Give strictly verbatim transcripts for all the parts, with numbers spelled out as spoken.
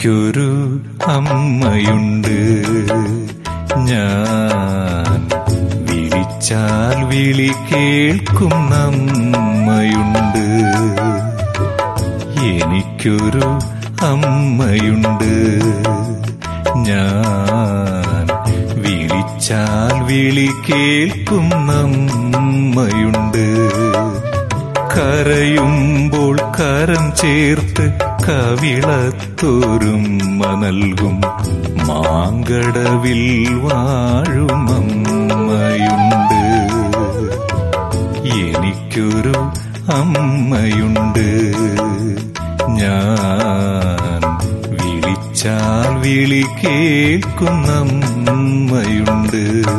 എനിക്കൊരു അമ്മയുണ്ട്, ഞാൻ വിളിച്ചാൽ വിളി കേൾക്കുന്ന അമ്മയുണ്ട്. എനിക്കൊരു അമ്മയുണ്ട്, ഞാൻ വിളിച്ചാൽ വിളി കേൾക്കുന്ന അമ്മയുണ്ട്. കരയുമ്പോൾ കരം ചേർത്ത് കവിളത്തോരുമ്മ നൽകും മാങ്കടവിൽ വാഴുമമ്മയുണ്ട്. എനിക്കൊരു അമ്മയുണ്ട്, ഞാൻ വിളിച്ചാൽ വിളി കേൾക്കുന്ന അമ്മയുണ്ട്.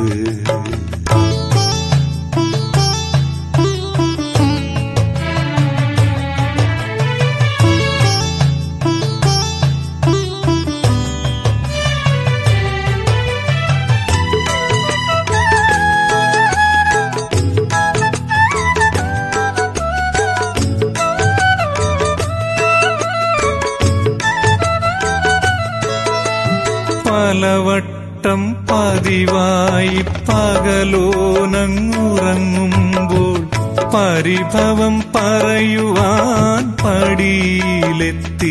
പലവട്ടം പതിവായി പകലോനങ്ങുറങ്ങുമ്പോൾ പരിഭവം പറയുവാൻ പടിയിലെത്തി.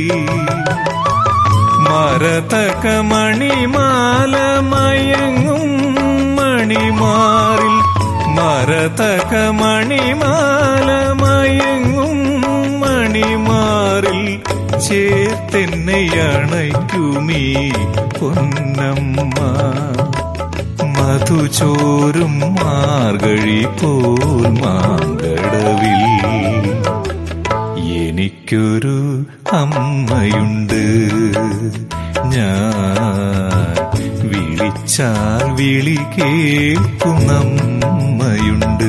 മരതക മണിമാല മയങ്ങും മണിമാറിൽ, മരതക മണിമാല മയങ്ങും മണിമാറിൽ ചേർത്തെന്നെ അണയ്ക്കുമീ പൊന്നമ്മ. മധുചോരും മാർഗഴി പോൽ മാങ്കടവിൽ എനിക്കൊരു അമ്മയുണ്ട്, ഞാൻ വിളിച്ചാൽ വിളി കേൾക്കുന്ന അമ്മയുണ്ട്.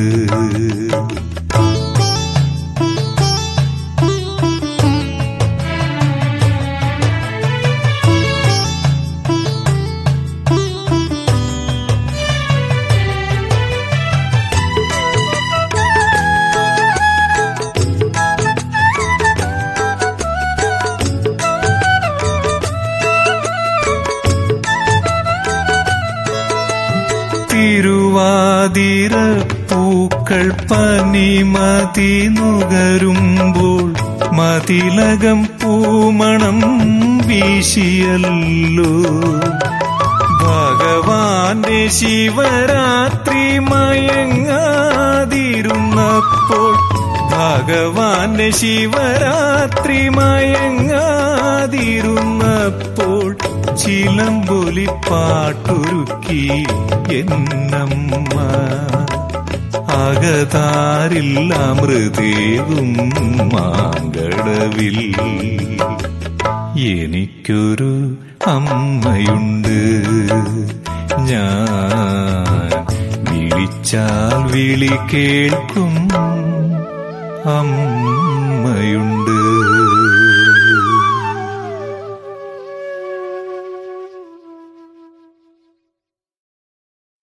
തിരുവാതിരപ്പൂക്കൾ പനിമതി നുകരുമ്പോൾ മതിലകം പൂമണം വീശിയല്ലോ. ഭഗവാന്റെ ശിവരാത്രി മയങ്ങാതിരുന്നപ്പോൾ, ഭഗവാന്റെ ശിവരാത്രി മയങ്ങാതിരുന്നപ്പോൾ ചിലമ്പൊലിപ്പാട്ടൊരുക്കി എന്നമ്മ. അകതാരിൽ അമൃതേകും മാങ്കടവിൽ എനിക്കൊരു അമ്മയുണ്ട്, ഞാൻ വിളിച്ചാൽ വിളി കേൾക്കും അമ്മയുണ്ട്.